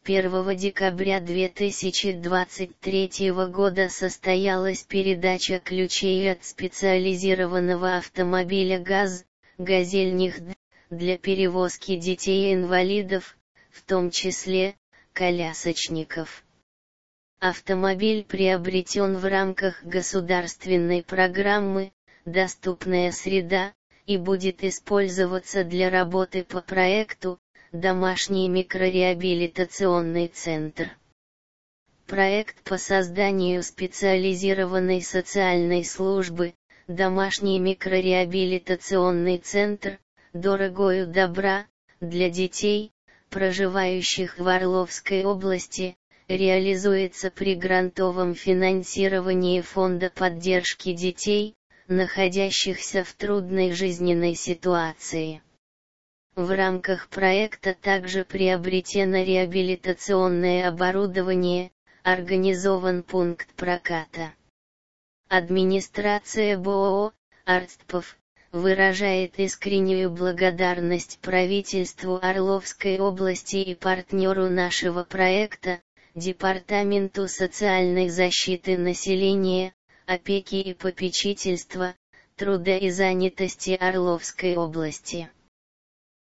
1 декабря 2023 года состоялась передача ключей от специализированного автомобиля ГАЗ, «Газель-Нихд», для перевозки детей-инвалидов, в том числе, колясочников. Автомобиль приобретен в рамках государственной программы «Доступная среда» и будет использоваться для работы по проекту «Домашний микрореабилитационный центр». Проект по созданию специализированной социальной службы «Домашний микрореабилитационный центр» «Дорогою добра» для детей, проживающих в Орловской области, реализуется при грантовом финансировании Фонда поддержки детей, находящихся в трудной жизненной ситуации. В рамках проекта также приобретено реабилитационное оборудование, организован пункт проката. Администрация БОО «Артспов» выражает искреннюю благодарность правительству Орловской области и партнеру нашего проекта, Департаменту социальной защиты населения, опеки и попечительства, труда и занятости Орловской области.